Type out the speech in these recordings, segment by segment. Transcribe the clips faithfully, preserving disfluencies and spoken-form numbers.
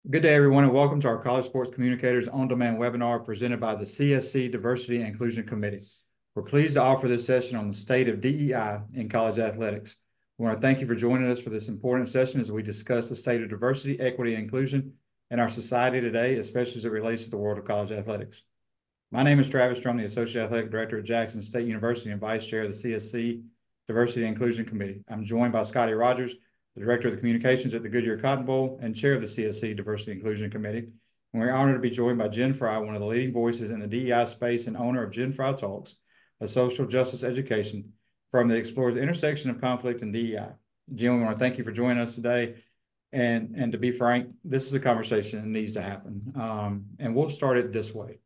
Good day, everyone, and welcome to our College Sports Communicators On-Demand webinar presented by the C S C Diversity and Inclusion Committee. We're pleased to offer this session on the state of D E I in college athletics. We want to thank you for joining us for this important session as we discuss the state of diversity, equity, and inclusion in our society today, especially as it relates to the world of college athletics. My name is Travis Strum, the Associate Athletic Director at Jackson State University and Vice Chair of the C S C Diversity and Inclusion Committee. I'm joined by Scotty Rogers, the Director of the Communications at the Goodyear Cotton Bowl and Chair of the C S C Diversity and Inclusion Committee. And we're honored to be joined by Jen Fry, one of the leading voices in the D E I space and owner of Jen Fry Talks, a social justice education firm that explores the intersection of conflict and D E I. Jen, we want to thank you for joining us today. And, and to be frank, this is a conversation that needs to happen. Um, and we'll start it this way.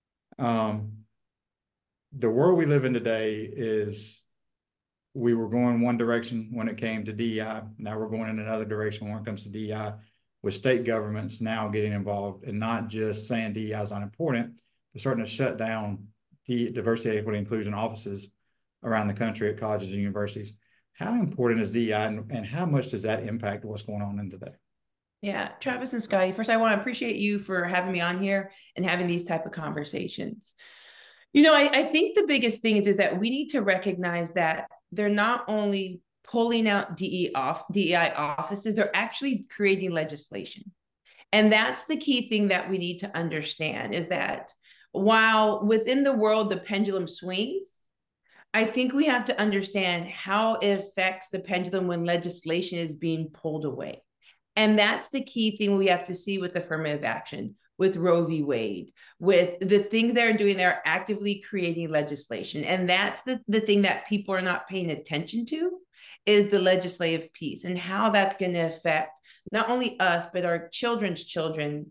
Um, the world we live in today is, we were going one direction when it came to D E I. Now we're going in another direction when it comes to D E I, with state governments now getting involved and not just saying D E I is unimportant, but starting to shut down the diversity, equity, inclusion offices around the country at colleges and universities. How important is D E I, and, and how much does that impact what's going on in today? Yeah, Travis and Scotty, first I want to appreciate you for having me on here and having these type of conversations. You know, I, I think the biggest thing is, is that we need to recognize that they're not only pulling out D E I offices, they're actually creating legislation. And that's the key thing that we need to understand, is that while within the world the pendulum swings, I think we have to understand how it affects the pendulum when legislation is being pulled away. And that's the key thing we have to see with affirmative action, with Roe v. Wade, with the things they're doing. They're actively creating legislation. And that's the, the thing that people are not paying attention to, is the legislative piece and how that's going to affect not only us, but our children's children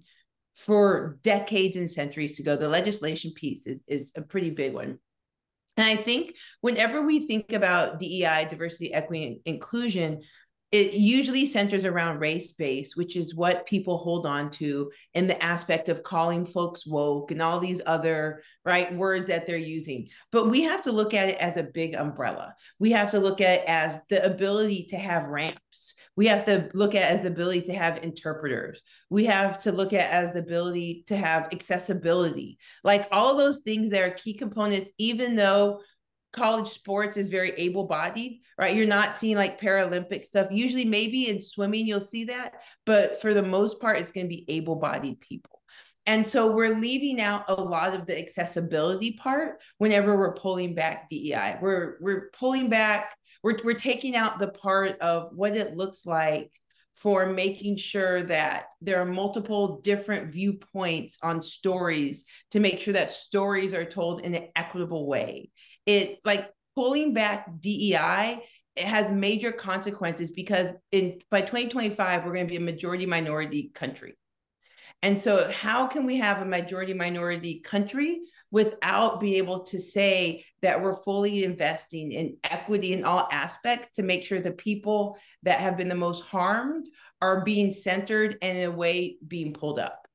for decades and centuries to go. The legislation piece is, is a pretty big one. And I think whenever we think about D E I, diversity, equity, and inclusion, it usually centers around race-based, which is what people hold on to in the aspect of calling folks woke and all these other right words that they're using. But we have to look at it as a big umbrella. We have to look at it as the ability to have ramps. We have to look at it as the ability to have interpreters. We have to look at it as the ability to have accessibility. Like all of those things that are key components, even though college sports is very able-bodied, right? You're not seeing like Paralympic stuff. Usually maybe in swimming, you'll see that, but for the most part, it's going to be able-bodied people. And so we're leaving out a lot of the accessibility part whenever we're pulling back D E I. We're, we're pulling back, we're, we're taking out the part of what it looks like for making sure that there are multiple different viewpoints on stories to make sure that stories are told in an equitable way. It like pulling back D E I, it has major consequences because in by twenty twenty-five, we're going to be a majority minority country. And so how can we have a majority minority country without being able to say that we're fully investing in equity in all aspects to make sure the people that have been the most harmed are being centered and in a way being pulled up?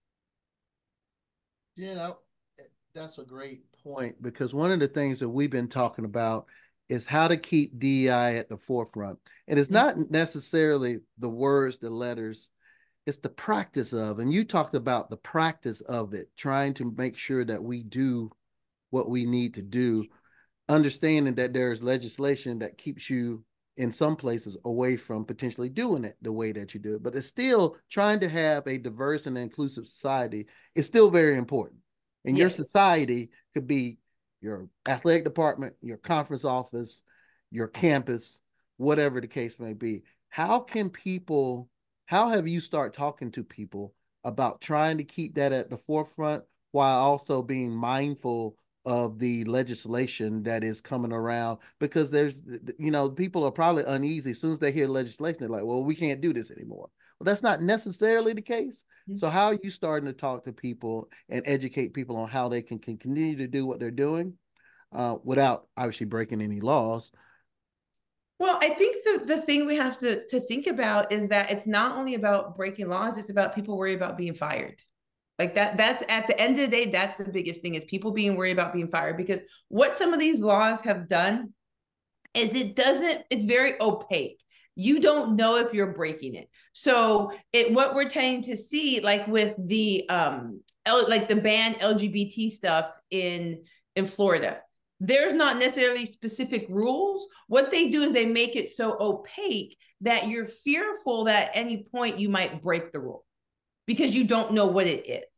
Yeah, that's a great point, because one of the things that we've been talking about is how to keep D E I at the forefront. And it's not necessarily the words, the letters, it's the practice of, and you talked about the practice of it, trying to make sure that we do what we need to do, understanding that there's legislation that keeps you in some places away from potentially doing it the way that you do it. But it's still trying to have a diverse and inclusive society is still very important. And yes, your society could be your athletic department, your conference office, your campus, whatever the case may be. How can people, how have you start talking to people about trying to keep that at the forefront while also being mindful of the legislation that is coming around? Because there's, you know, people are probably uneasy as soon as they hear legislation. They're like, well, we can't do this anymore. Well, that's not necessarily the case. Mm-hmm. So how are you starting to talk to people and educate people on how they can, can continue to do what they're doing uh, without obviously breaking any laws? Well, I think the, the thing we have to, to think about is that it's not only about breaking laws, it's about people worried about being fired. Like that, that's at the end of the day, that's the biggest thing, is people being worried about being fired. Because what some of these laws have done is it doesn't, it's very opaque. you don't know if you're breaking it. So it, what we're tending to see, like with the um, L, like the ban L G B T stuff in in Florida, there's not necessarily specific rules. What they do is they make it so opaque that you're fearful that at any point you might break the rule because you don't know what it is.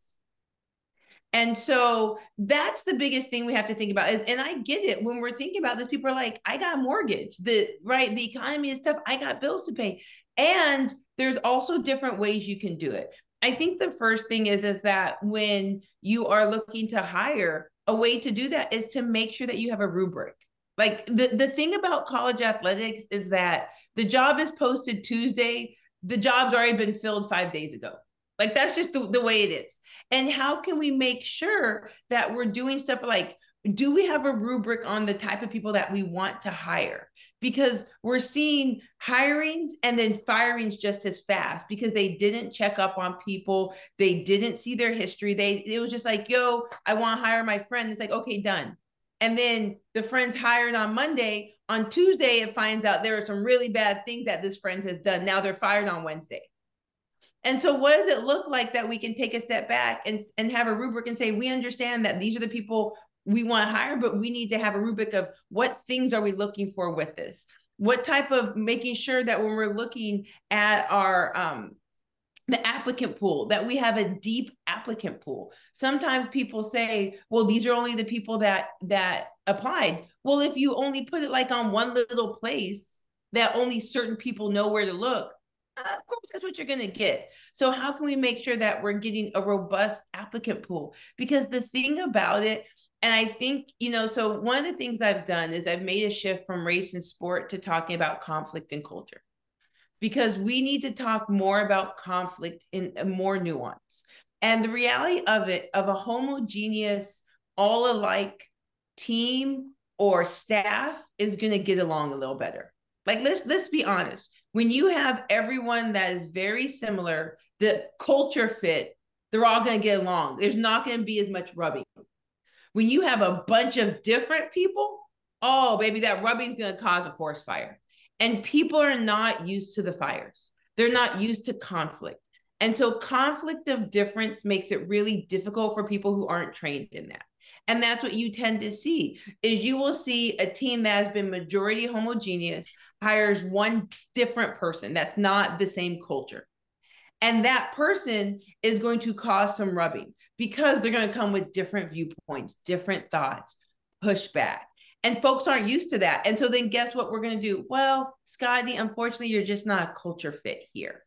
And so that's the biggest thing we have to think about. Is, and I get it when we're thinking about this, people are like, I got a mortgage, the right, the economy is tough, I got bills to pay. And there's also different ways you can do it. I think the first thing is, is that when you are looking to hire, a way to do that is to make sure that you have a rubric. Like the, the thing about college athletics is that the job is posted Tuesday, the job's already been filled five days ago. Like that's just the, the way it is. And how can we make sure that we're doing stuff like, do we have a rubric on the type of people that we want to hire? Because we're seeing hirings and then firings just as fast because they didn't check up on people. They didn't see their history. They, it was just like, yo, I want to hire my friend. It's like, okay, done. And then the friend's hired on Monday. On Tuesday, it finds out there are some really bad things that this friend has done. Now they're fired on Wednesday. And so what does it look like that we can take a step back and, and have a rubric and say, we understand that these are the people we want to hire, but we need to have a rubric of what things are we looking for with this? What type of making sure that when we're looking at our, um, the applicant pool, that we have a deep applicant pool. Sometimes people say, well, these are only the people that, that applied. Well, if you only put it like on one little place that only certain people know where to look, Uh, of course, that's what you're going to get. So how can we make sure that we're getting a robust applicant pool? Because the thing about it, and I think, you know, so one of the things I've done is I've made a shift from race and sport to talking about conflict and culture. Because we need to talk more about conflict in more nuance. And the reality of it, of a homogeneous, all alike team or staff is going to get along a little better. Like, let's, let's be honest. When you have everyone that is very similar, the culture fit, they're all going to get along. There's not going to be as much rubbing. When you have a bunch of different people, oh, baby, that rubbing is going to cause a forest fire. And people are not used to the fires. They're not used to conflict. And so conflict of difference makes it really difficult for people who aren't trained in that. And that's what you tend to see, is you will see a team that has been majority homogeneous hires one different person that's not the same culture. And that person is going to cause some rubbing because they're going to come with different viewpoints, different thoughts, pushback. And folks aren't used to that. And so then guess what we're going to do? Well, Scotty, unfortunately, you're just not a culture fit here.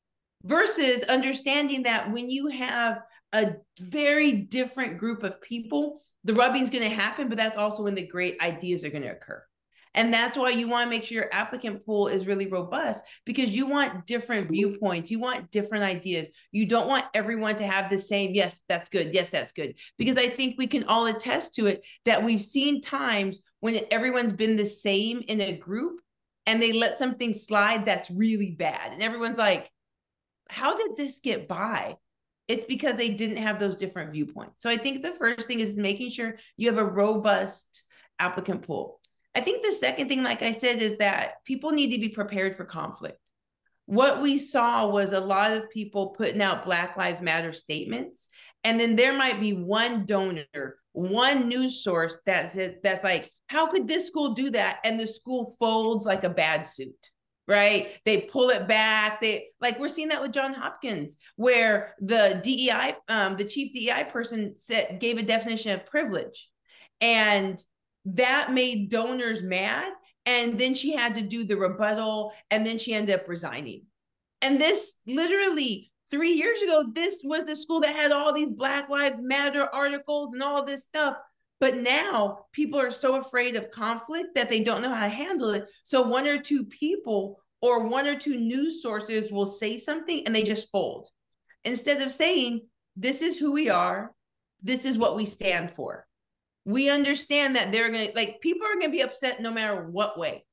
Versus understanding that when you have a very different group of people, the rubbing is going to happen, but that's also when the great ideas are going to occur. And that's why you want to make sure your applicant pool is really robust, because you want different viewpoints. You want different ideas. You don't want everyone to have the same, yes, that's good. Yes, that's good. Because I think we can all attest to it that we've seen times when everyone's been the same in a group and they let something slide that's really bad. And everyone's like, how did this get by? It's because they didn't have those different viewpoints. So I think the first thing is making sure you have a robust applicant pool. I think the second thing, like I said, is that people need to be prepared for conflict. What we saw was a lot of people putting out Black Lives Matter statements, and then there might be one donor, one news source that's that's like, how could this school do that? And the school folds like a bad suit, right? They pull it back. They like we're seeing that with Johns Hopkins, where the D E I, um, the chief D E I person said gave a definition of privilege, and that made donors mad. And then she had to do the rebuttal, and then she ended up resigning. And this literally three years ago, this was the school that had all these Black Lives Matter articles and all this stuff. But now people are so afraid of conflict that they don't know how to handle it. So one or two people or one or two news sources will say something and they just fold. Instead of saying, this is who we are, this is what we stand for. We understand that they're going to, like, people are going to be upset no matter what way.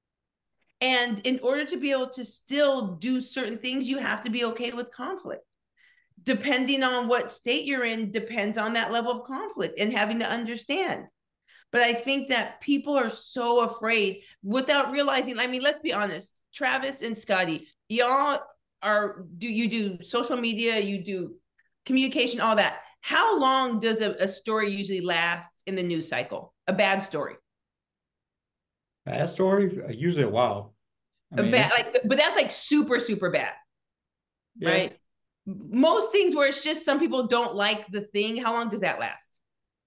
And in order to be able to still do certain things, you have to be okay with conflict. Depending on what state you're in, depends on that level of conflict and having to understand. But I think that people are so afraid without realizing. I mean, let's be honest, Travis and Scotty, y'all are, do you do social media, you do communication, all that. How long does a, a story usually last in the news cycle? A bad story. Bad story, usually a while. I A mean, bad, it- like, but that's like super, super bad, yeah. right? Most things where it's just some people don't like the thing, how long does that last?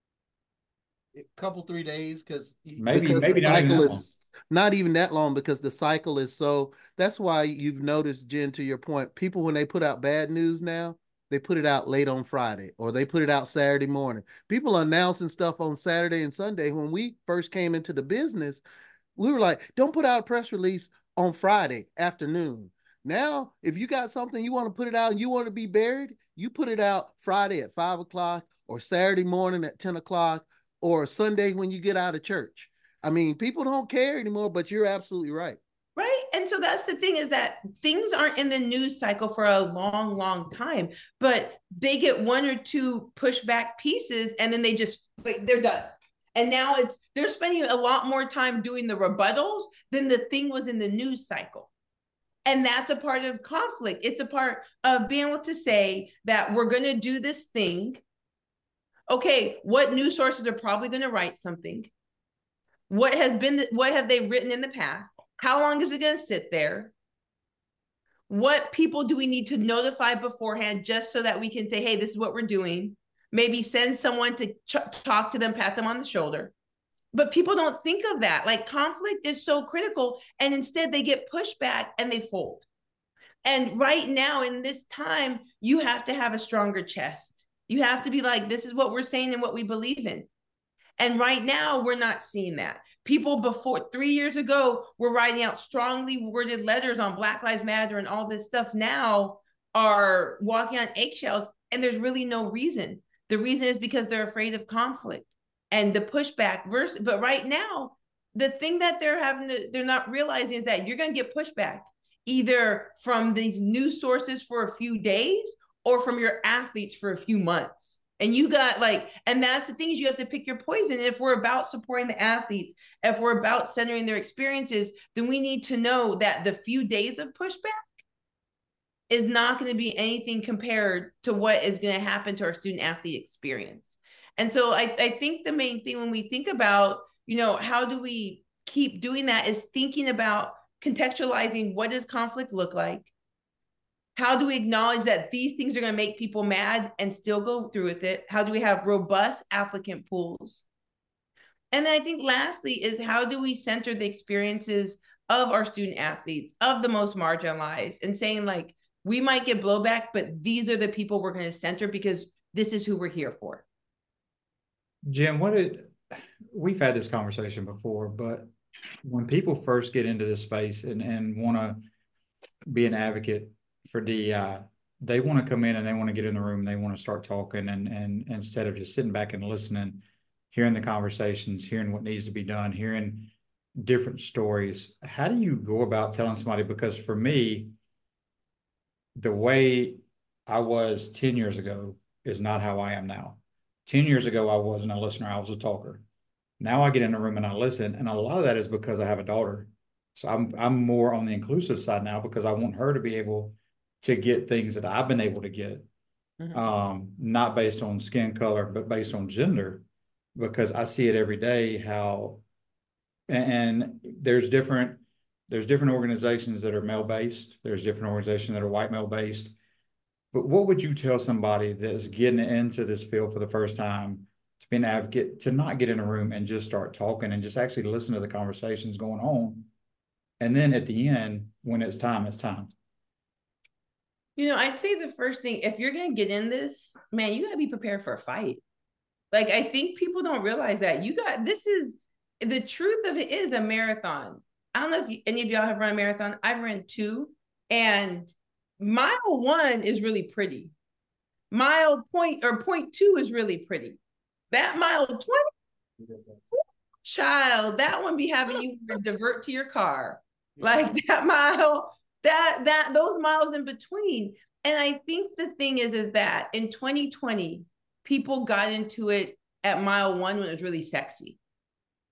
A couple, three days, because Maybe- because maybe the not even cycle that long. is not even that long, because the cycle is so. That's why you've noticed, Jen, to your point, people, when they put out bad news now, they put it out late on Friday or they put it out Saturday morning. People are announcing stuff on Saturday and Sunday. When we first came into the business, we were like, don't put out a press release on Friday afternoon. Now, if you got something you want to put it out and you want to be buried, you put it out Friday at five o'clock or Saturday morning at ten o'clock or Sunday when you get out of church. I mean, people don't care anymore, but you're absolutely right. Right. And so that's the thing, is that things aren't in the news cycle for a long, long time, but they get one or two pushback pieces and then they just, like, they're done. And now it's, they're spending a lot more time doing the rebuttals than the thing was in the news cycle. And that's a part of conflict. It's a part of being able to say that we're going to do this thing. Okay, what news sources are probably going to write something? What has been, what have they written in the past? How long is it going to sit there? What people do we need to notify beforehand just so that we can say, hey, this is what we're doing? Maybe send someone to ch- talk to them, pat them on the shoulder. But people don't think of that. Like, conflict is so critical, and instead they get pushed back and they fold. And right now in this time, you have to have a stronger chest. You have to be like, this is what we're saying and what we believe in. And right now, we're not seeing that. People before three years ago were writing out strongly worded letters on Black Lives Matter and all this stuff. Now are walking on eggshells, and there's really no reason. The reason is because they're afraid of conflict and the pushback. Versus, but right now, the thing that they're having to, they're not realizing is that you're going to get pushback either from these news sources for a few days or from your athletes for a few months. And you got like, and that's the thing, is you have to pick your poison. If we're about supporting the athletes, if we're about centering their experiences, then we need to know that the few days of pushback is not going to be anything compared to what is going to happen to our student athlete experience. And so I, I think the main thing when we think about, you know, how do we keep doing that, is thinking about contextualizing, what does conflict look like? How do we acknowledge that these things are going to make people mad and still go through with it? How do we have robust applicant pools? And then I think lastly is, how do we center the experiences of our student athletes, of the most marginalized, and saying like, we might get blowback, but these are the people we're going to center because this is who we're here for. Jim, what did, we've had this conversation before, but when people first get into this space and, and want to be an advocate for D E I, they want to come in and they want to get in the room and they want to start talking, and and instead of just sitting back and listening, hearing the conversations, hearing what needs to be done, hearing different stories. How do you go about telling somebody? Because for me, the way I was ten years ago is not how I am now. ten years ago, I wasn't a listener, I was a talker. Now I get in the room and I listen, and a lot of that is because I have a daughter. So I'm I'm more on the inclusive side now, because I want her to be able to get things that I've been able to get, mm-hmm. um, not based on skin color, but based on gender, because I see it every day how, and, and there's different, there's different organizations that are male-based. There's different organizations that are white male-based. But what would you tell somebody that's getting into this field for the first time, to be an advocate, to not get in a room and just start talking and just actually listen to the conversations going on? And then at the end, when it's time, it's time. You know, I'd say the first thing, if you're going to get in this, man, you got to be prepared for a fight. Like, I think people don't realize that. You got, this is, the truth of it is a marathon. I don't know if you, any of y'all have run a marathon. I've run two, and mile one is really pretty. Mile point or point two is really pretty. That mile twenty, child, that one be having you divert to your car. Like that mile, that, that, those miles in between. And I think the thing is, is that in twenty twenty, people got into it at mile one when it was really sexy.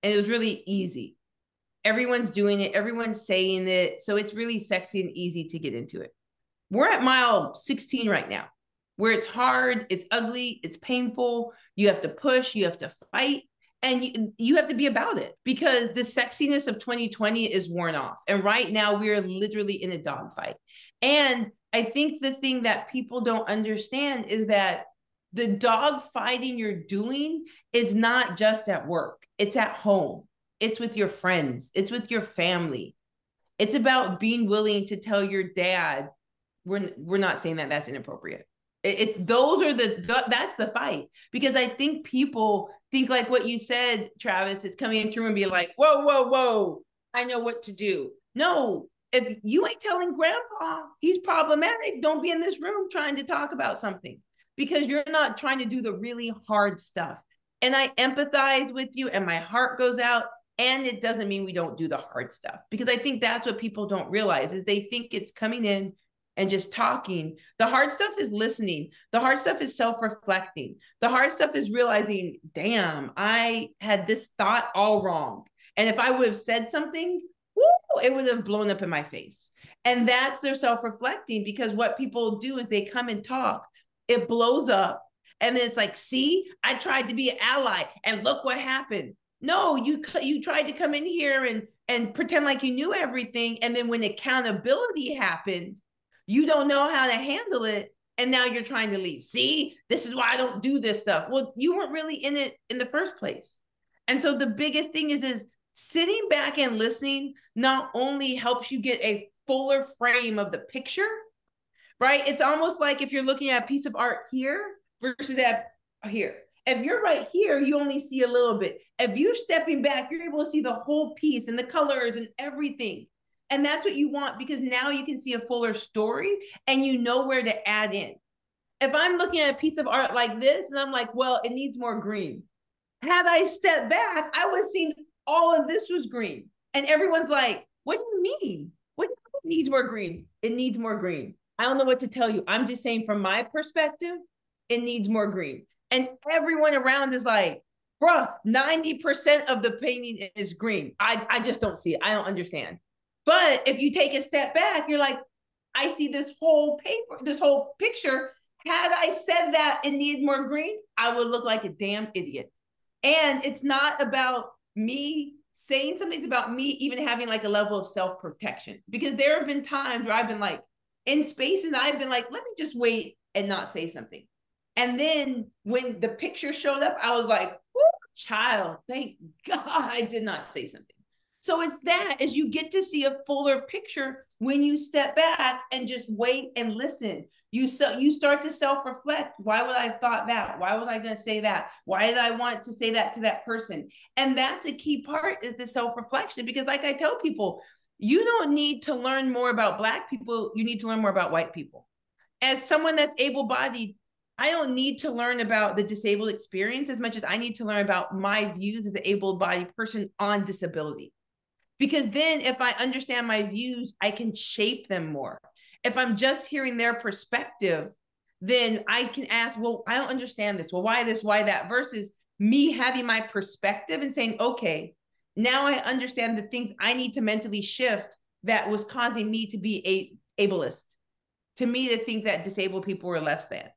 and it was really easy. Everyone's doing it, everyone's saying it, so it's really sexy and easy to get into it. We're at mile sixteen right now, where it's hard, it's ugly, it's painful, you have to push, you have to fight, and you, you have to be about it, because the sexiness of twenty twenty is worn off. And right now we're literally in a dogfight. And I think the thing that people don't understand is that the dog fighting you're doing is not just at work, it's at home, it's with your friends, it's with your family. It's about being willing to tell your dad, we're, we're not saying that that's inappropriate. It's those are the, the that's the fight, because I think people think like what you said, Travis, it's coming into room and be like, whoa, whoa, whoa, I know what to do. No, if you ain't telling grandpa he's problematic, don't be in this room trying to talk about something, because you're not trying to do the really hard stuff. And I empathize with you and my heart goes out, and it doesn't mean we don't do the hard stuff, because I think that's what people don't realize is they think it's coming in and just talking. The hard stuff is listening. The hard stuff is self-reflecting. The hard stuff is realizing, damn, I had this thought all wrong. And if I would have said something, woo, it would have blown up in my face. And that's their self-reflecting, because what people do is they come and talk, it blows up. And then it's like, see, I tried to be an ally and look what happened. No, you you tried to come in here and, and pretend like you knew everything. And then when accountability happened, you don't know how to handle it, and now you're trying to leave. See, this is why I don't do this stuff. Well, you weren't really in it in the first place. And so the biggest thing is, is sitting back and listening not only helps you get a fuller frame of the picture, right? It's almost like if you're looking at a piece of art here versus at here. If you're right here, you only see a little bit. If you're stepping back, you're able to see the whole piece and the colors and everything. And that's what you want, because now you can see a fuller story and you know where to add in. If I'm looking at a piece of art like this and I'm like, well, it needs more green. Had I stepped back, I would have seen all of this was green. And everyone's like, what do you mean? What do you mean it needs more green? It needs more green. I don't know what to tell you. I'm just saying from my perspective, it needs more green. And everyone around is like, bruh, ninety percent of the painting is green. I, I just don't see it. I don't understand. But if you take a step back, you're like, I see this whole paper, this whole picture. Had I said that it needed more green, I would look like a damn idiot. And it's not about me saying something, it's about me even having like a level of self-protection. Because there have been times where I've been like in spaces, I've been like, let me just wait and not say something. And then when the picture showed up, I was like, whoo, child, thank God I did not say something. So it's that, as you get to see a fuller picture when you step back and just wait and listen. You so you start to self-reflect. Why would I have thought that? Why was I going to say that? Why did I want to say that to that person? And that's a key part, is the self-reflection. Because like I tell people, you don't need to learn more about Black people. You need to learn more about white people. As someone that's able-bodied, I don't need to learn about the disabled experience as much as I need to learn about my views as an able-bodied person on disability. Because then if I understand my views, I can shape them more. If I'm just hearing their perspective, then I can ask, well, I don't understand this. Well, why this, why that? Versus me having my perspective and saying, okay, now I understand the things I need to mentally shift that was causing me to be a ableist, to me to think that disabled people were less than.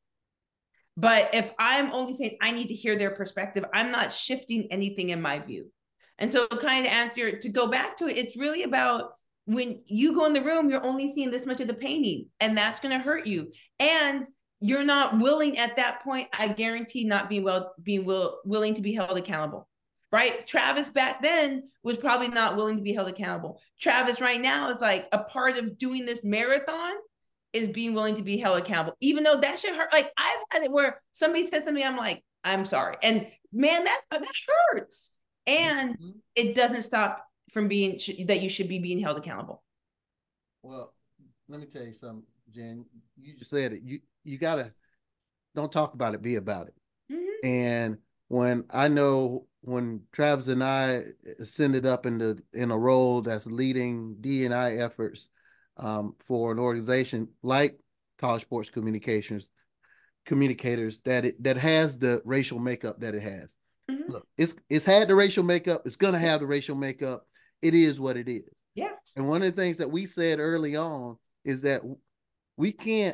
But if I'm only saying I need to hear their perspective, I'm not shifting anything in my view. And so kind of answer, to go back to it, it's really about when you go in the room, you're only seeing this much of the painting, and that's going to hurt you. And you're not willing at that point, I guarantee, not being well, being will, willing to be held accountable, right? Travis back then was probably not willing to be held accountable. Travis right now is like, a part of doing this marathon is being willing to be held accountable, even though that should hurt. Like I've had it where somebody says to me, I'm like, I'm sorry. And man, that, that hurts. And mm-hmm. It doesn't stop from being that you should be being held accountable. Well, let me tell you something, Jen. You just said it. You you gotta don't talk about it, be about it. Mm-hmm. And when I know when Travis and I ascended up into in a role that's leading D and I efforts um, for an organization like College Sports Communications Communicators, that it that has the racial makeup that it has. Mm-hmm. Look, it's it's had the racial makeup. It's gonna have the racial makeup. It is what it is. Yeah. And one of the things that we said early on is that we can't.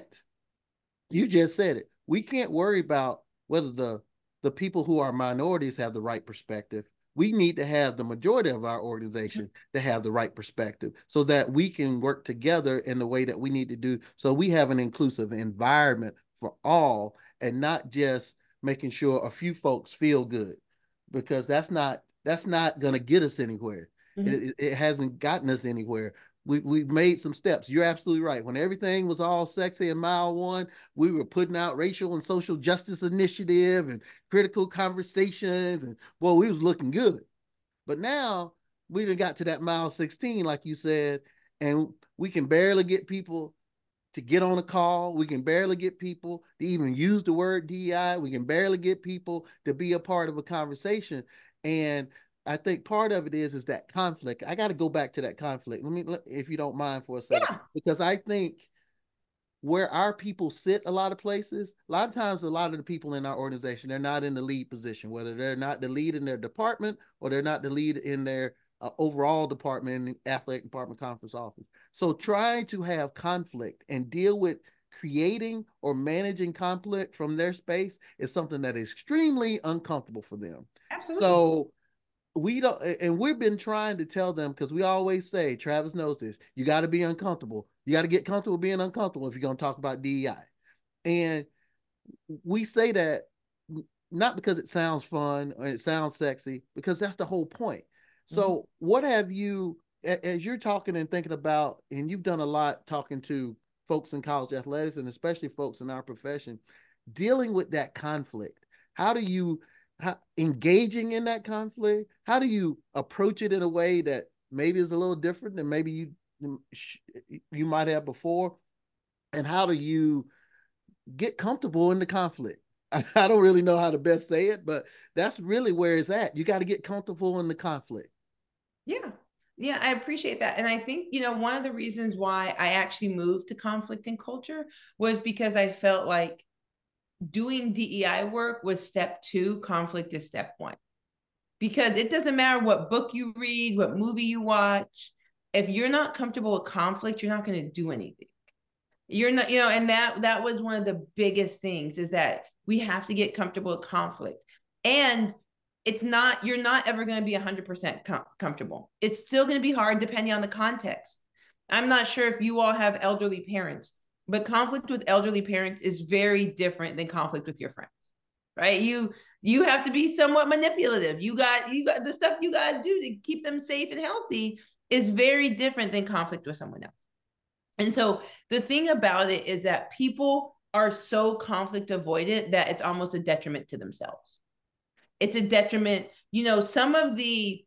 You just said it. We can't worry about whether the the people who are minorities have the right perspective. We need to have the majority of our organization to have the right perspective so that we can work together in the way that we need to do. So we have an inclusive environment for all and not just making sure a few folks feel good, because that's not that's not going to get us anywhere. Mm-hmm. It, it hasn't gotten us anywhere. We, we've made some steps. You're absolutely right. When everything was all sexy in mile one, we were putting out racial and social justice initiative and critical conversations. And boy, we was looking good. But now we done got to that mile sixteen, like you said, and we can barely get people to get on a call. We can barely get people to even use the word D E I. We can barely get people to be a part of a conversation. And I think part of it is, is that conflict. I got to go back to that conflict. Let me, if you don't mind for a second, yeah. because I think where our people sit a lot of places, a lot of times, a lot of the people in our organization, they're not in the lead position, whether they're not the lead in their department or they're not the lead in their uh, overall department, athletic department, conference office. So trying to have conflict and deal with creating or managing conflict from their space is something that is extremely uncomfortable for them. Absolutely. So we don't, and we've been trying to tell them, because we always say, Travis knows this, you got to be uncomfortable. You got to get comfortable being uncomfortable if you're going to talk about D E I. And we say that not because it sounds fun or it sounds sexy, because that's the whole point. So mm-hmm. what have you, as you're talking and thinking about, and you've done a lot talking to folks in college athletics and especially folks in our profession, dealing with that conflict, how do you, how, engaging in that conflict, how do you approach it in a way that maybe is a little different than maybe you you might have before, and how do you get comfortable in the conflict? I, I don't really know how to best say it, but that's really where it's at. You got to get comfortable in the conflict. Yeah. Yeah, I appreciate that. And I think, you know, one of the reasons why I actually moved to conflict and culture was because I felt like doing D E I work was step two, conflict is step one. Because it doesn't matter what book you read, what movie you watch, if you're not comfortable with conflict, you're not going to do anything. You're not, you know, and that that was one of the biggest things, is that we have to get comfortable with conflict. And it's not, you're not ever going to be one hundred percent com- comfortable. It's still going to be hard depending on the context. I'm not sure if you all have elderly parents, but conflict with elderly parents is very different than conflict with your friends, right? You you have to be somewhat manipulative. You got you got the stuff you got to do to keep them safe and healthy is very different than conflict with someone else. And so the thing about it is that people are so conflict avoidant that it's almost a detriment to themselves. It's a detriment. You know, some of the,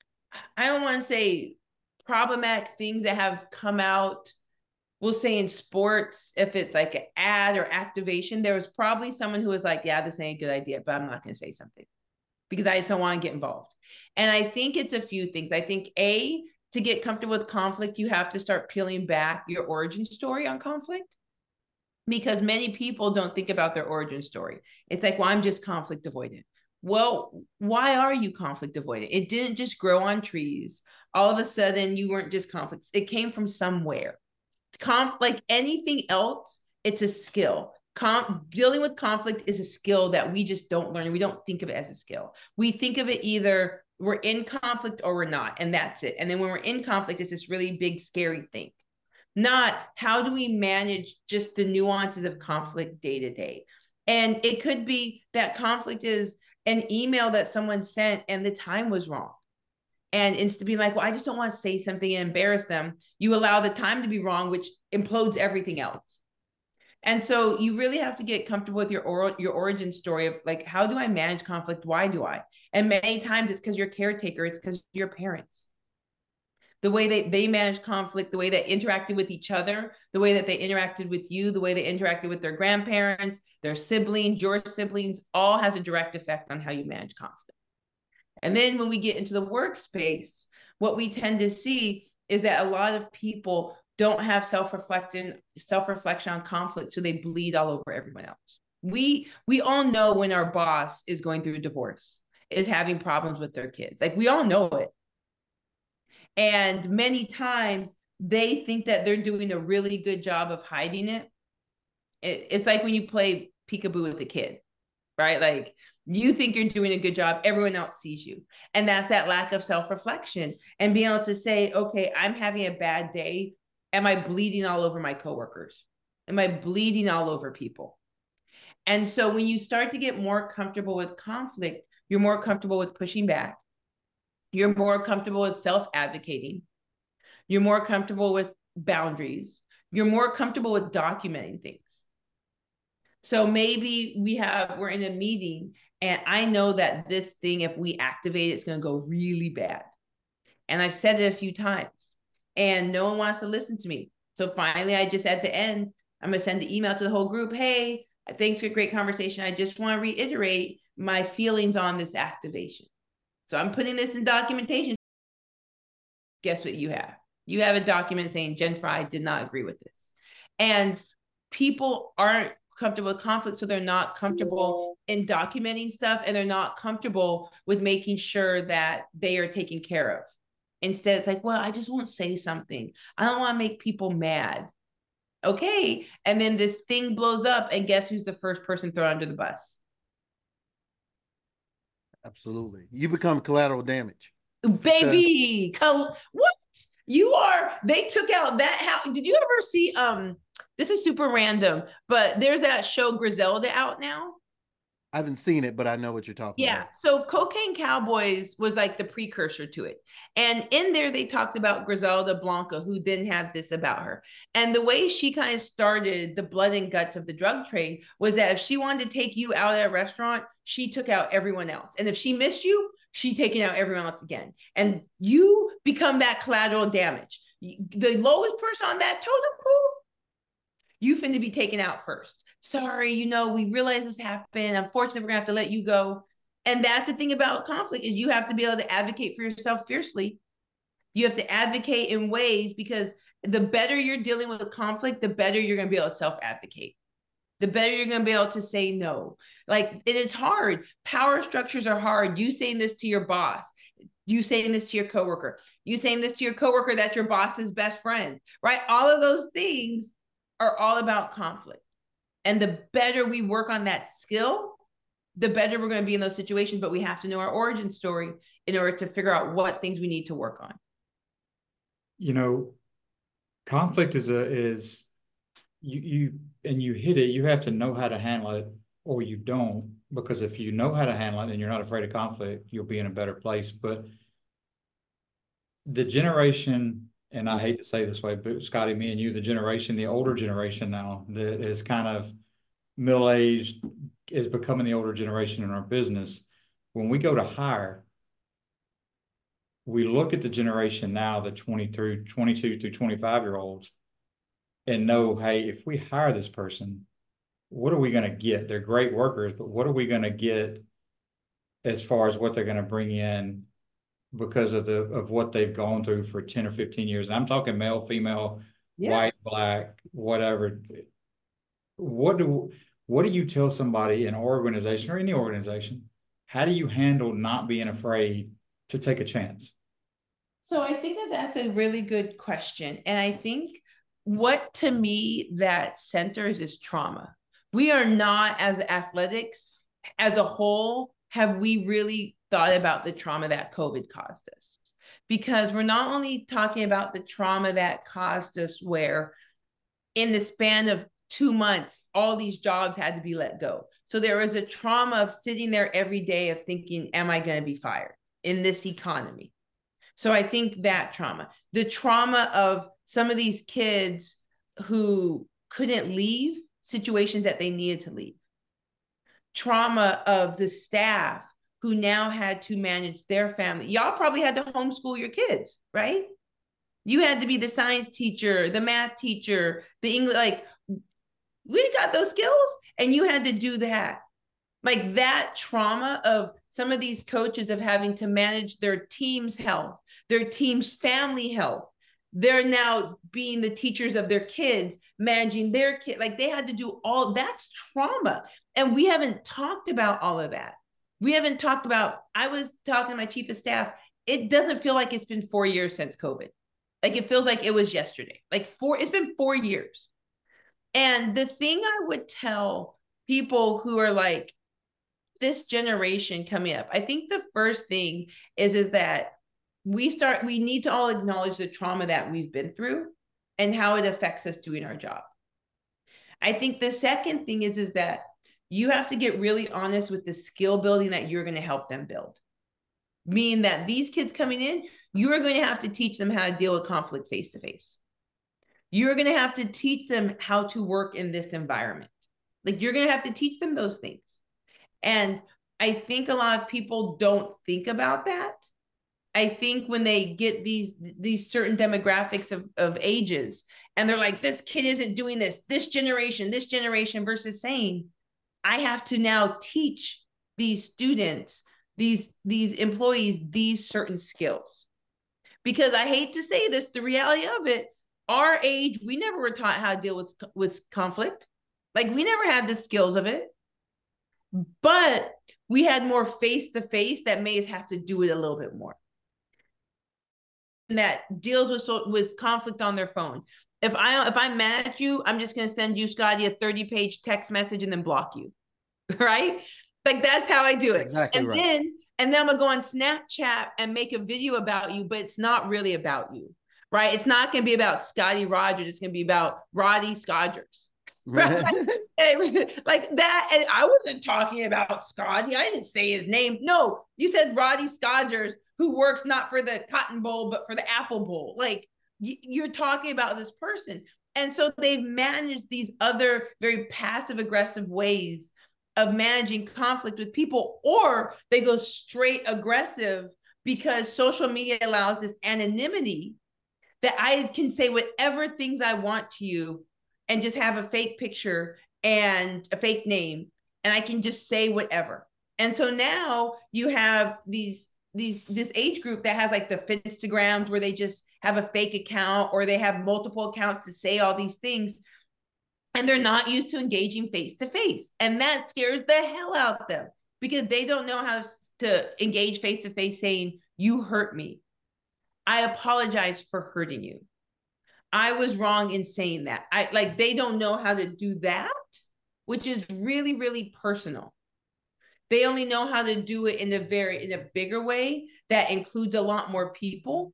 I don't want to say problematic things that have come out, we'll say in sports, if it's like an ad or activation, there was probably someone who was like, yeah, this ain't a good idea, but I'm not going to say something because I just don't want to get involved. And I think it's a few things. I think A, to get comfortable with conflict, you have to start peeling back your origin story on conflict, because many people don't think about their origin story. It's like, well, I'm just conflict avoidant. Well, why are you conflict avoidant? It didn't just grow on trees. All of a sudden, you weren't just conflict. It came from somewhere. Conf- like anything else, it's a skill. Com- dealing with conflict is a skill that we just don't learn. We don't think of it as a skill. We think of it either we're in conflict or we're not, and that's it. And then when we're in conflict, it's this really big, scary thing. Not how do we manage just the nuances of conflict day to day. And it could be that conflict is an email that someone sent and the time was wrong. And instead of being like, well, I just don't want to say something and embarrass them, you allow the time to be wrong, which implodes everything else. And so you really have to get comfortable with your or- your origin story of like, how do I manage conflict? Why do I? And many times it's because you're a caretaker. It's because your parents. The way they, they managed conflict, the way they interacted with each other, the way that they interacted with you, the way they interacted with their grandparents, their siblings, your siblings, all has a direct effect on how you manage conflict. And then when we get into the workspace, what we tend to see is that a lot of people don't have self-reflection, self-reflection on conflict, so they bleed all over everyone else. We we all know when our boss is going through a divorce, is having problems with their kids. Like, we all know it. And many times they think that they're doing a really good job of hiding it. it it's like when you play peekaboo with a kid, right? Like, you think you're doing a good job, everyone else sees you. And that's that lack of self-reflection and being able to say, okay, I'm having a bad day. Am I bleeding all over my coworkers? Am I bleeding all over people? And so when you start to get more comfortable with conflict, you're more comfortable with pushing back. You're more comfortable with self-advocating. You're more comfortable with boundaries. You're more comfortable with documenting things. So maybe we have, we're in a meeting and I know that this thing, if we activate, it's going to go really bad. And I've said it a few times and no one wants to listen to me. So finally, I just, at the end, I'm going to send the email to the whole group. Hey, thanks for a great conversation. I just want to reiterate my feelings on this activation. So I'm putting this in documentation. Guess what you have? You have a document saying Jen Fry did not agree with this. And people aren't comfortable with conflict, so they're not comfortable in documenting stuff, and they're not comfortable with making sure that they are taken care of. Instead, it's like, well, I just won't say something. I don't want to make people mad. Okay. And then this thing blows up, and guess who's the first person thrown under the bus? Absolutely. You become collateral damage. Baby, Col- what? You are, they took out that house. Did you ever see, um, this is super random, but there's that show Griselda out now. I haven't seen it, but I know what you're talking yeah. about. Yeah. So Cocaine Cowboys was like the precursor to it. And in there, they talked about Griselda Blanca, who then had this about her. And the way she kind of started the blood and guts of the drug trade was that if she wanted to take you out at a restaurant, she took out everyone else. And if she missed you, she taking out everyone else again. And you become that collateral damage. The lowest person on that totem pole, you finna be taken out first. Sorry, you know, we realize this happened. Unfortunately, we're gonna have to let you go. And that's the thing about conflict, is you have to be able to advocate for yourself fiercely. You have to advocate in ways, because the better you're dealing with conflict, the better you're gonna be able to self-advocate. The better you're gonna be able to say no. Like, and it's hard. Power structures are hard. You saying this to your boss, you saying this to your coworker, you saying this to your coworker that's your boss's best friend, right? All of those things are all about conflict. And the better we work on that skill, the better we're going to be in those situations. But we have to know our origin story in order to figure out what things we need to work on. You know, conflict is a, is you, you, and you hit it, you have to know how to handle it, or you don't, because if you know how to handle it and you're not afraid of conflict, you'll be in a better place. But the generation, and I hate to say this way, but Scotty, me and you, the generation, the older generation now that is kind of middle-aged, is becoming the older generation in our business. When we go to hire, we look at the generation now, the twenty through twenty-two through twenty-five year olds, and know, hey, if we hire this person, what are we going to get? They're great workers, but what are we going to get as far as what they're going to bring in because of the of what they've gone through for ten or fifteen years? And I'm talking male, female, yeah. white, black, whatever. What do what do you tell somebody in our organization or any organization? How do you handle not being afraid to take a chance? So I think that that's a really good question. And I think what, to me, that centers is trauma. We are not, as athletics as a whole, have we really thought about the trauma that COVID caused us? Because we're not only talking about the trauma that caused us, where in the span of two months, all these jobs had to be let go. So there was a trauma of sitting there every day of thinking, am I going to be fired in this economy? So I think that trauma, the trauma of some of these kids who couldn't leave situations that they needed to leave, trauma of the staff who now had to manage their family. Y'all probably had to homeschool your kids, right? You had to be the science teacher, the math teacher, the English, like, we got those skills, and you had to do that. Like, that trauma of some of these coaches of having to manage their team's health, their team's family health. They're now being the teachers of their kids, managing their kid. Like, they had to do all that's trauma. And we haven't talked about all of that. We haven't talked about, I was talking to my chief of staff. It doesn't feel like it's been four years since COVID. Like it feels like it was yesterday. Like four, it's been four years. And the thing I would tell people who are like this generation coming up, I think the first thing is, is that we start, we need to all acknowledge the trauma that we've been through and how it affects us doing our job. I think the second thing is, is that you have to get really honest with the skill building that you're going to help them build. Meaning that these kids coming in, you're going to have to teach them how to deal with conflict face to face. You're going to have to teach them how to work in this environment. Like you're going to have to teach them those things. And I think a lot of people don't think about that. I think when they get these, these certain demographics of, of ages, and they're like, this kid isn't doing this, this generation, this generation, versus saying, I have to now teach these students, these, these employees, these certain skills. Because I hate to say this, the reality of it, our age, we never were taught how to deal with, with conflict. Like we never had the skills of it, but we had more face-to-face that made us have to do it a little bit more. That deals with, so, with conflict on their phone. If I if I'm mad at you, I'm just going to send you, Scotty, a thirty page text message and then block you, right? Like that's how I do it. Exactly and right. then and then I'm gonna go on Snapchat and make a video about you, but it's not really about you, right? It's not going to be about Scotty Rogers. It's going to be about Roddy Scodgers. Right? Like that. And I wasn't talking about Scotty. I didn't say his name. No, you said Roddy Scodgers, who works not for the Cotton Bowl, but for the Apple Bowl. Like you're talking about this person. And so they've managed these other very passive aggressive ways of managing conflict with people, or they go straight aggressive because social media allows this anonymity that I can say whatever things I want to you and just have a fake picture and a fake name, and I can just say whatever. And so now you have these these this age group that has like the Finstagrams where they just have a fake account, or they have multiple accounts to say all these things, and they're not used to engaging face to face, and that scares the hell out of them because they don't know how to engage face to face, saying, "You hurt me. I apologize for hurting you. I was wrong in saying that." I like they don't know how to do that, which is really, really personal. They only know how to do it in a very in a bigger way that includes a lot more people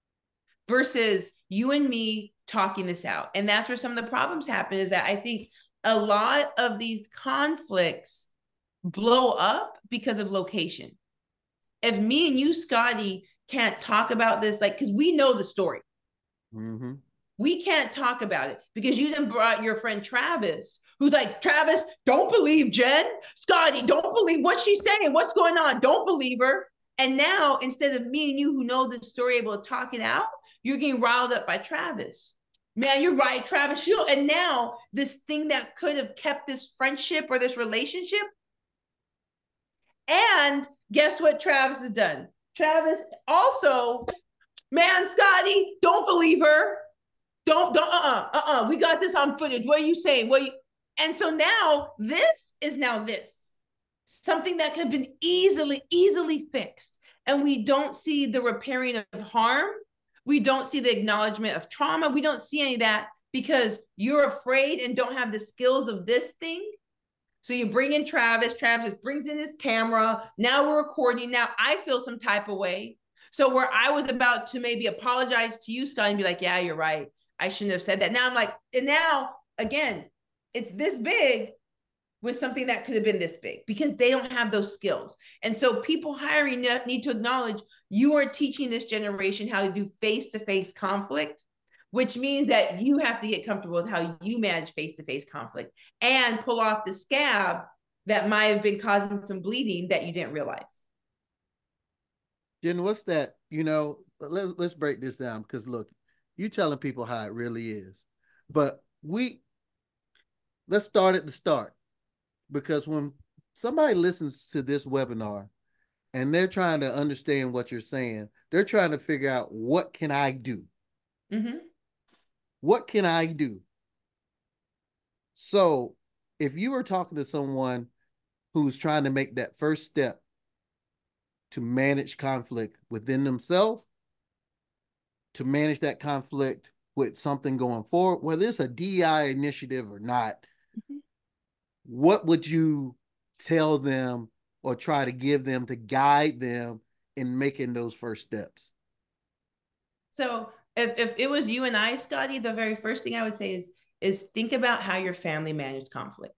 versus you and me talking this out. And that's where some of the problems happen, is that I think a lot of these conflicts blow up because of location. If me and you, Scotty, can't talk about this, like, because we know the story. Mm-hmm. We can't talk about it because you then brought your friend Travis, who's like, Travis, don't believe Jen. Scotty, don't believe what she's saying. What's going on? Don't believe her. And now, instead of me and you who know the story able to talk it out, you're getting riled up by Travis. Man, you're right, Travis. She'll, and now this thing that could have kept this friendship or this relationship. And guess what Travis has done? Travis also, man, Scotty, don't believe her. Don't, don't, uh-uh, uh-uh. We got this on footage. What are you saying? What are you? And so now this is now this. Something that could have been easily, easily fixed. And we don't see the repairing of harm. We don't see the acknowledgement of trauma. We don't see any of that because you're afraid and don't have the skills of this thing. So you bring in Travis. Travis brings in his camera. Now we're recording. Now I feel some type of way. So where I was about to maybe apologize to you, Scott, and be like, yeah, you're right. I shouldn't have said that. Now I'm like, and now, again, it's this big with something that could have been this big because they don't have those skills. And so people hiring need to acknowledge you are teaching this generation how to do face-to-face conflict, which means that you have to get comfortable with how you manage face-to-face conflict and pull off the scab that might have been causing some bleeding that you didn't realize. Jen, what's that? You know, let, let's break this down because look, you telling people how it really is, but we, let's start at the start, because when somebody listens to this webinar and they're trying to understand what you're saying, they're trying to figure out, what can I do? Mm-hmm. What can I do? So if you were talking to someone who's trying to make that first step to manage conflict within themselves, to manage that conflict with something going forward, whether it's a D E I initiative or not, mm-hmm. what would you tell them or try to give them to guide them in making those first steps? So if, if it was you and I, Scotty, the very first thing I would say is, is think about how your family managed conflict.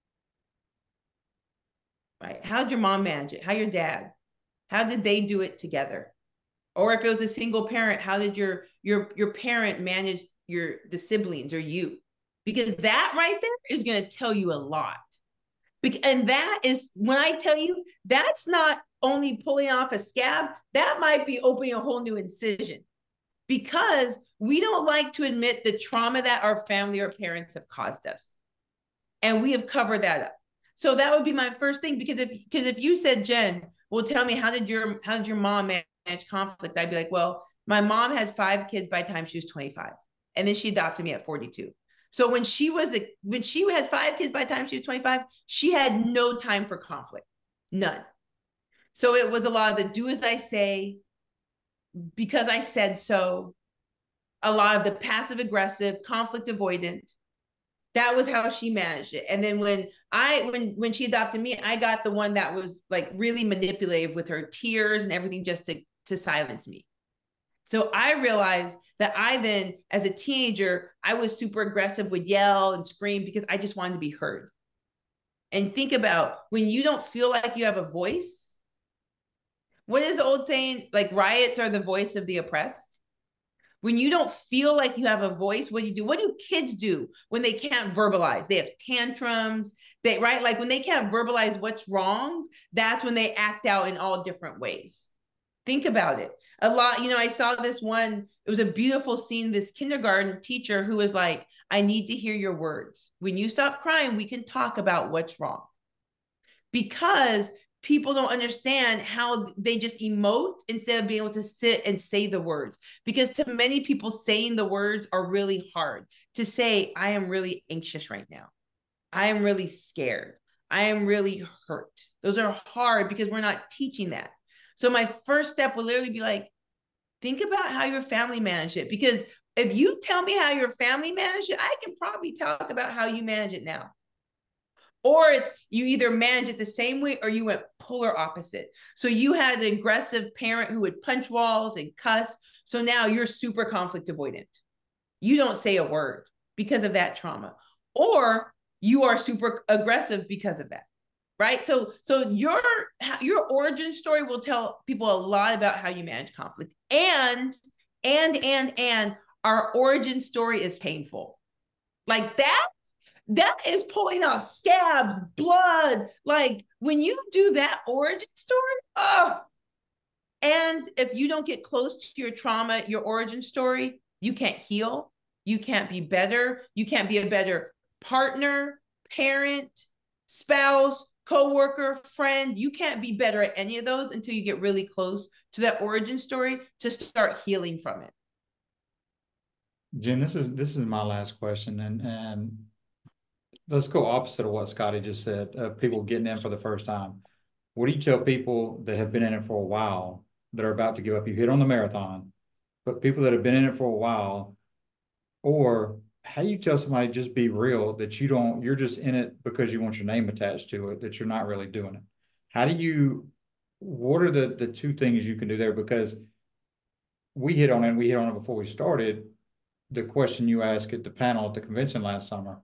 Right? How'd your mom manage it? How your dad? How did they do it together? Or if it was a single parent, how did your your your parent manage your the siblings or you? Because that right there is going to tell you a lot. And that is, when I tell you, that's not only pulling off a scab, that might be opening a whole new incision. Because we don't like to admit the trauma that our family or parents have caused us. And we have covered that up. So that would be my first thing, because if because if you said, Jen, well, tell me, how did your how did your mom manage conflict? I'd be like, well, my mom had five kids by the time she was twenty-five, and then she adopted me at forty-two. So when she was a, when she had five kids by the time she was twenty-five, she had no time for conflict, none. So it was a lot of the do as I say, because I said so. A lot of the passive aggressive, conflict avoidant. That was how she managed it. And then when I, when, when she adopted me, I got the one that was like really manipulative with her tears and everything just to, to silence me. So I realized that I then, as a teenager, I was super aggressive, would yell and scream because I just wanted to be heard. And think about when you don't feel like you have a voice. What is the old saying? Like, riots are the voice of the oppressed. When you don't feel like you have a voice, what do you do? What do kids do when they can't verbalize? They have tantrums, they, right? Like when they can't verbalize what's wrong, that's when they act out in all different ways. Think about it. A lot, you know, I saw this one, it was a beautiful scene, this kindergarten teacher who was like, I need to hear your words. When you stop crying, we can talk about what's wrong. Because people don't understand how they just emote instead of being able to sit and say the words. Because to many people, saying the words are really hard. To say, I am really anxious right now. I am really scared. I am really hurt. Those are hard because we're not teaching that. So my first step would literally be like, think about how your family managed it. Because if you tell me how your family managed it, I can probably talk about how you manage it now. Or it's you either manage it the same way or you went polar opposite. So you had an aggressive parent who would punch walls and cuss. So now you're super conflict avoidant. You don't say a word because of that trauma. Or you are super aggressive because of that, right? So, so your, your origin story will tell people a lot about how you manage conflict. And, and, and, and our origin story is painful. Like that. That is pulling off scabs, blood. Like when you do that origin story, oh. And if you don't get close to your trauma, your origin story, you can't heal. You can't be better. You can't be a better partner, parent, spouse, coworker, friend. You can't be better at any of those until you get really close to that origin story to start healing from it. Jen, this is this is my last question, and and let's go opposite of what Scotty just said, uh, people getting in for the first time. What do you tell people that have been in it for a while that are about to give up? You hit on the marathon, but people that have been in it for a while, or how do you tell somebody just be real that you don't, you're just in it because you want your name attached to it, that you're not really doing it? How do you, what are the, the two things you can do there? Because we hit on it, and we hit on it before we started, the question you asked at the panel at the convention last summer.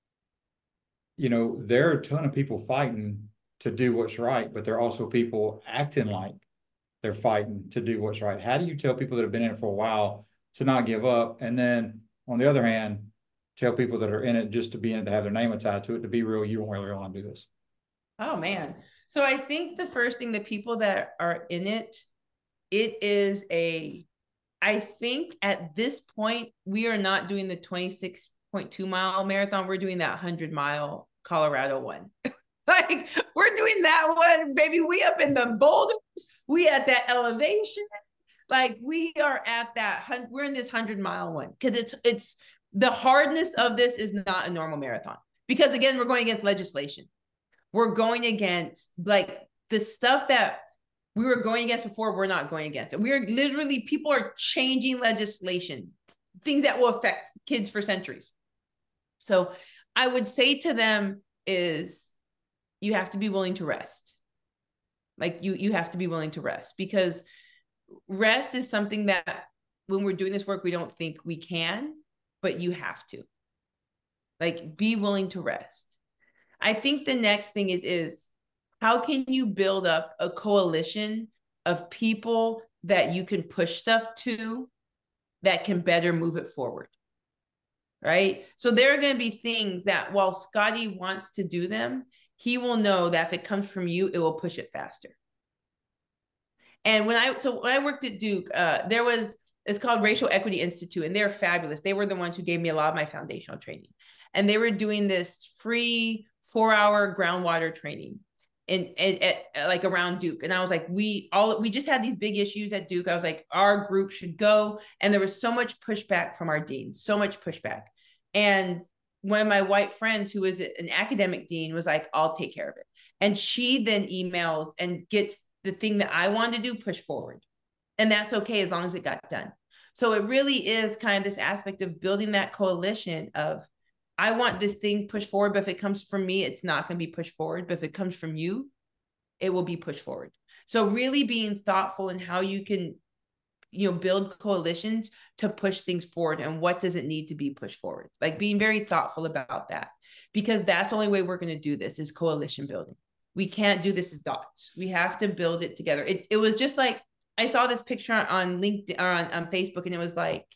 You know, there are a ton of people fighting to do what's right, but there are also people acting like they're fighting to do what's right. How do you tell people that have been in it for a while to not give up? And then on the other hand, tell people that are in it just to be in it, to have their name attached to it, to be real, you don't really want to do this. Oh man. So I think the first thing, the people that are in it, it is a, I think at this point, we are not doing the twenty-six point two mile marathon. We're doing that one hundred mile Colorado one. Like we're doing that one, baby. We up in the boulders. We at that elevation. Like we are at that. We're in this hundred mile one because it's it's the hardness of this is not a normal marathon, because again, we're going against legislation. We're going against like the stuff that we were going against before, we're not going against it. We are literally, people are changing legislation, things that will affect kids for centuries. So I would say to them is you have to be willing to rest. Like you, you have to be willing to rest, because rest is something that when we're doing this work, we don't think we can, but you have to. Like, be willing to rest. I think the next thing is, is how can you build up a coalition of people that you can push stuff to that can better move it forward, right? So there are going to be things that while Scotty wants to do them, he will know that if it comes from you, it will push it faster. And when I, so when I worked at Duke, uh, there was, it's called Racial Equity Institute, and they're fabulous. They were the ones who gave me a lot of my foundational training. And they were doing this free four hour groundwater training in, in, in like around Duke. And I was like, we all, we just had these big issues at Duke. I was like, our group should go. And there was so much pushback from our dean, so much pushback. And one of my white friends who is an academic dean was like, I'll take care of it. And she then emails and gets the thing that I wanted to do push forward. And that's okay as long as it got done. So it really is kind of this aspect of building that coalition of, I want this thing pushed forward, but if it comes from me, it's not going to be pushed forward. But if it comes from you, it will be pushed forward. So really being thoughtful in how you can, you know, build coalitions to push things forward, and what does it need to be pushed forward? Like being very thoughtful about that, because that's the only way we're going to do this is coalition building. We can't do this as dots. We have to build it together. It, it was just like, I saw this picture on LinkedIn or on, on Facebook, and it was like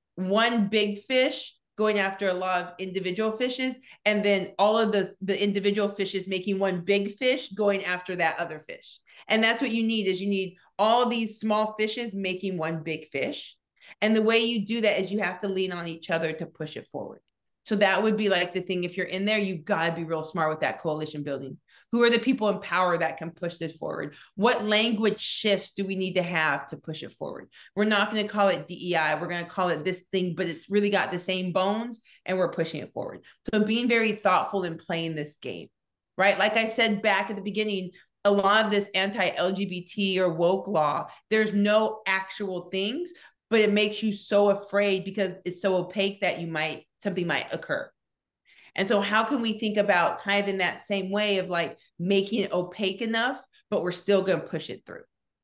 one big fish going after a lot of individual fishes, and then all of the, the individual fishes making one big fish going after that other fish. And that's what you need, is you need all these small fishes making one big fish. And the way you do that is you have to lean on each other to push it forward. So that would be like the thing, if you're in there, you got to be real smart with that coalition building. Who are the people in power that can push this forward? What language shifts do we need to have to push it forward? We're not going to call it D E I. We're going to call it this thing, but it's really got the same bones, and we're pushing it forward. So being very thoughtful in playing this game, right? Like I said back at the beginning, a lot of this anti-L G B T or woke law, there's no actual things, but it makes you so afraid because it's so opaque that you might, something might occur. And so how can we think about kind of in that same way of like making it opaque enough, but we're still going to push it through?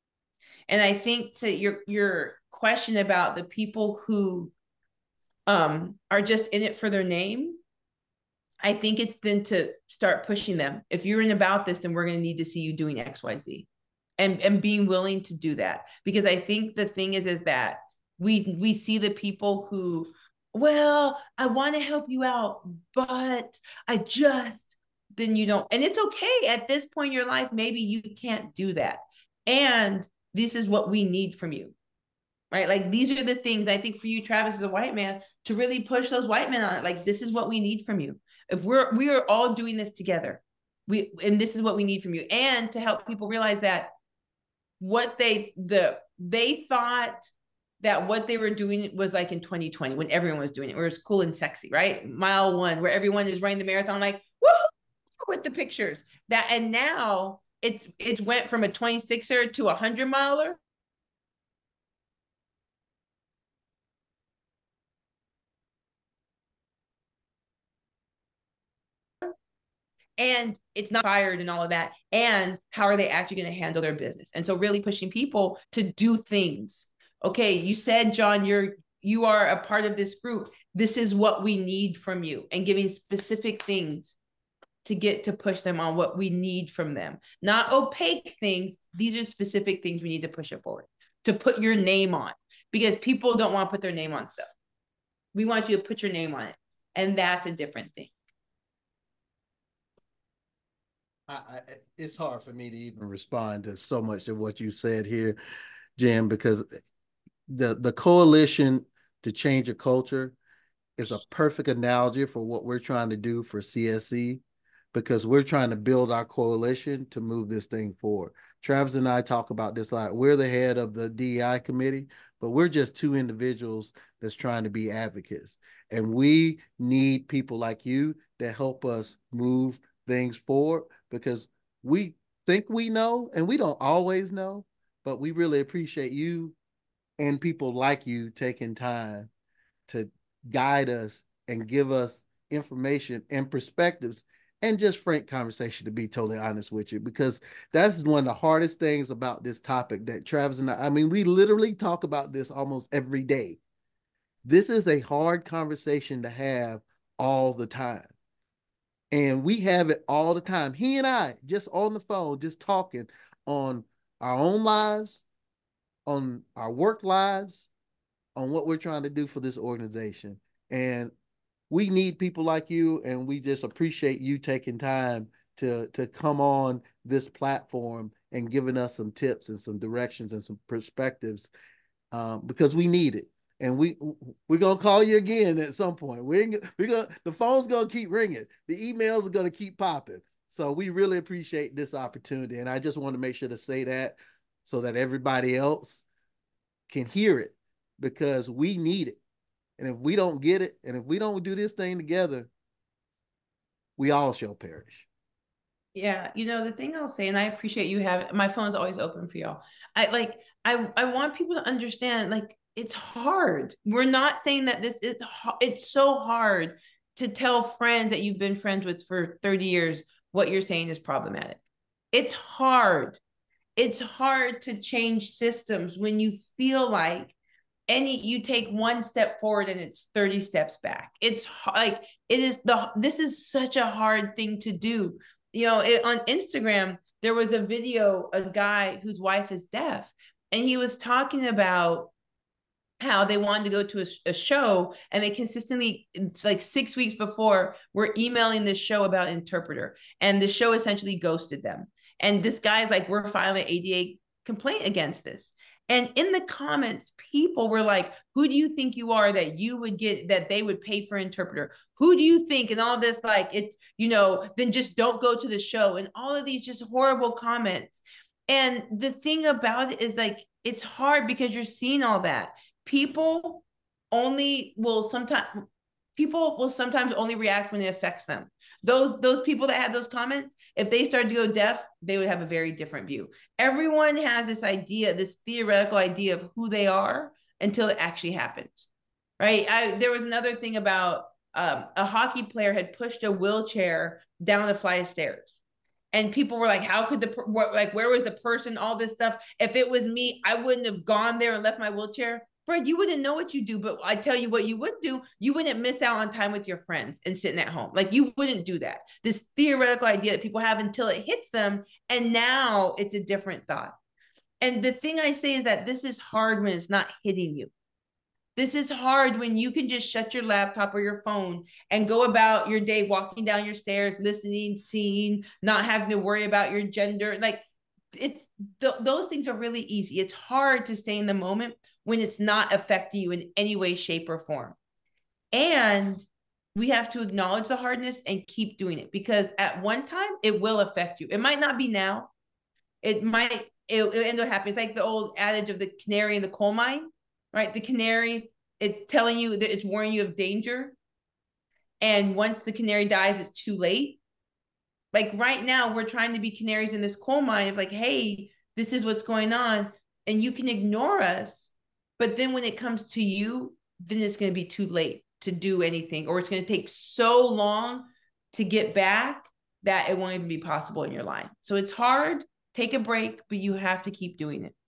And I think to your, your question about the people who um, are just in it for their name, I think it's then to start pushing them. If you're in about this, then we're going to need to see you doing X, Y, Z, and, and being willing to do that. Because I think the thing is, is that we, we see the people who, well, I want to help you out, but I just, then you don't. And it's okay at this point in your life, maybe you can't do that. And this is what we need from you, right? Like, these are the things I think for you, Travis, as a white man, to really push those white men on it. Like, this is what we need from you. If we're, we are all doing this together, we, and this is what we need from you. And to help people realize that what they, the, they thought that what they were doing was like in twenty twenty when everyone was doing it, where it was cool and sexy, right? Mile one, where everyone is running the marathon, like, woo, with the pictures. That, and now it's, it's went from a twenty-sixer to a hundred miler. And it's not fired and all of that. And how are they actually going to handle their business? And so really pushing people to do things. Okay, you said, John, you're, you are a part of this group. This is what we need from you, and giving specific things to get to push them on what we need from them. Not opaque things. These are specific things we need to push it forward, to put your name on, because people don't want to put their name on stuff. We want you to put your name on it. And that's a different thing. I, I, it's hard for me to even respond to so much of what you said here, Jim, because the the coalition to change a culture is a perfect analogy for what we're trying to do for C S C, because we're trying to build our coalition to move this thing forward. Travis and I talk about this a lot. We're the head of the D E I committee, but we're just two individuals that's trying to be advocates. And we need people like you to help us move things forward, because we think we know, and we don't always know, but we really appreciate you and people like you taking time to guide us and give us information and perspectives and just frank conversation, to be totally honest with you, because that's one of the hardest things about this topic that Travis and I, I mean, we literally talk about this almost every day. This is a hard conversation to have all the time. And we have it all the time. He and I just on the phone, just talking on our own lives, on our work lives, on what we're trying to do for this organization. And we need people like you, and we just appreciate you taking time to, to come on this platform and giving us some tips and some directions and some perspectives, um, because we need it. And we we're gonna call you again at some point. We we gonna the phone's gonna keep ringing, the emails are gonna keep popping. So we really appreciate this opportunity, and I just want to make sure to say that so that everybody else can hear it, because we need it. And if we don't get it, and if we don't do this thing together, we all shall perish. Yeah, you know, the thing I'll say, and I appreciate you having my phone's always open for y'all. I like I I want people to understand, like, it's hard. We're not saying that this is it's so hard to tell friends that you've been friends with for thirty years what you're saying is problematic. It's hard. It's hard to change systems when you feel like any you take one step forward and it's thirty steps back. It's like it is the this is such a hard thing to do. You know, it, on Instagram, there was a video, a guy whose wife is deaf, and he was talking about how they wanted to go to a, a show, and they consistently, it's like six weeks before, were emailing this show about interpreter, and the show essentially ghosted them. And this guy's like, we're filing an A D A complaint against this. And in the comments, people were like, who do you think you are that you would get, that they would pay for interpreter? Who do you think? And all this, like, it, you know, then just don't go to the show. And all of these just horrible comments. And the thing about it is, like, it's hard because you're seeing all that. People only will sometimes, people will sometimes only react when it affects them. Those, those people that had those comments, if they started to go deaf, they would have a very different view. Everyone has this idea, this theoretical idea of who they are until it actually happens, right? I, there was another thing about um, a hockey player had pushed a wheelchair down a flight of stairs. And people were like, how could the, like, where was the person, all this stuff. If it was me, I wouldn't have gone there and left my wheelchair. Fred, you wouldn't know what you do, but I tell you what you would do. You wouldn't miss out on time with your friends and sitting at home. Like, you wouldn't do that. This theoretical idea that people have until it hits them. And now it's a different thought. And the thing I say is that this is hard when it's not hitting you. This is hard when you can just shut your laptop or your phone and go about your day, walking down your stairs, listening, seeing, not having to worry about your gender. Like, it's th- those things are really easy. It's hard to stay in the moment when it's not affecting you in any way, shape, or form. And we have to acknowledge the hardness and keep doing it, because at one time it will affect you. It might not be now. It might, it, it'll end up happening. It's like the old adage of the canary in the coal mine, right? The canary, it's telling you that it's warning you of danger. And once the canary dies, it's too late. Like, right now, we're trying to be canaries in this coal mine of like, hey, this is what's going on. And you can ignore us. But then when it comes to you, then it's going to be too late to do anything, or it's going to take so long to get back that it won't even be possible in your life. So it's hard. Take a break, but you have to keep doing it.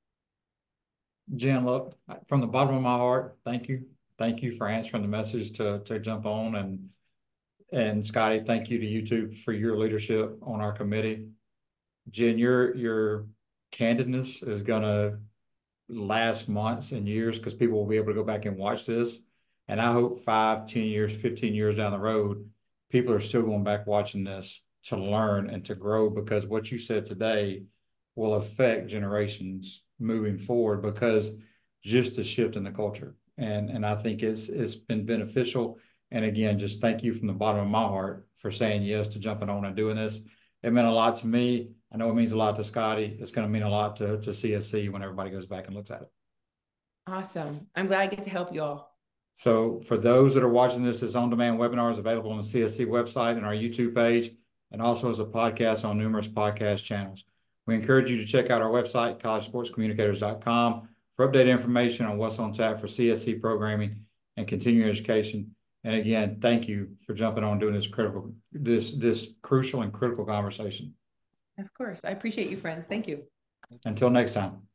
Jen, look, from the bottom of my heart, thank you. Thank you for answering the message to, to jump on. And, and Scotty, thank you to you two for your leadership on our committee. Jen, your, your candidness is going to last months and years, because people will be able to go back and watch this. And I hope five, ten years, fifteen years down the road, people are still going back watching this to learn and to grow, because what you said today will affect generations moving forward, because just the shift in the culture. And, and I think it's, it's been beneficial. And again, just thank you from the bottom of my heart for saying yes to jumping on and doing this. It meant a lot to me. I know it means a lot to Scotty. It's going to mean a lot to, to C S C when everybody goes back and looks at it. Awesome. I'm glad I get to help you all. So for those that are watching this, this on-demand webinar is available on the C S C website and our YouTube page, and also as a podcast on numerous podcast channels. We encourage you to check out our website, college sports communicators dot com, for updated information on what's on tap for C S C programming and continuing education. And again, thank you for jumping on doing this critical, this, this crucial and critical conversation. Of course. I appreciate you, friends. Thank you. Until next time.